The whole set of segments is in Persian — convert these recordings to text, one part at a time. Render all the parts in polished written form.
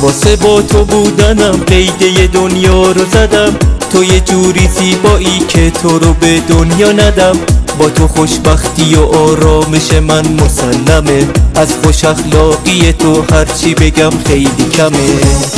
واسه با تو بودنم قیده دنیا رو زدم، تو یه جوری زیبایی که تو رو به دنیا ندم. با تو خوشبختی و آرامش من مسلمه، از خوش اخلاقی تو هرچی بگم خیلی کمه.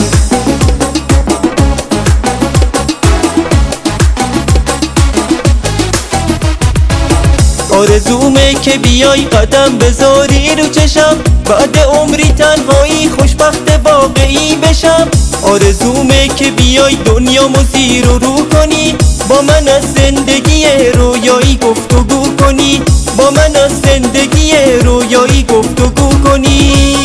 آرزومه که بیای قدم بذاری رو چشم، بعد عمری تنهایی خوشبخت واقعی بشم. آرزومه که بیای دنیامو زیر و رو کنی، با من از زندگی رویایی گفتگو کنی، با من از زندگی رویایی گفتگو کنی.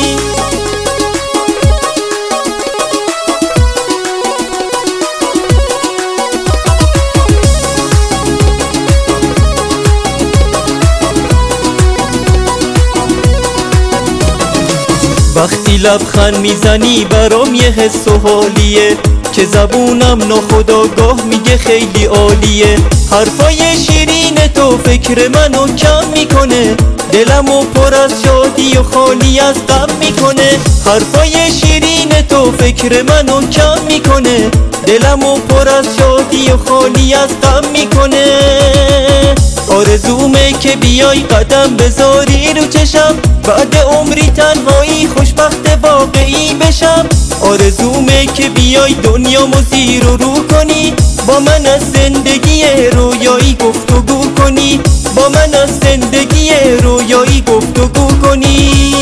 وقتی لبخند میزنی برام یه حس و حالیه که زبونم ناخودآگاه میگه خیلی عالیه. حرفای شیرین تو فکر منو کم میکنه، دلمو پر از شادی و خالی از غم میکنه. حرفای شیرین تو فکر منو کم میکنه، دلمو پر از شادی و خالی از غم میکنه. آرزومه که بیای قدم بذاری رو چشم، بعد عمری تنهایی خوشبخت واقعی بشم. آرزومه که بیای دنیامو زیر و رو کنی، با من از زندگی رویایی گفتگو کنی، با من از زندگی رویایی گفتگو کنی.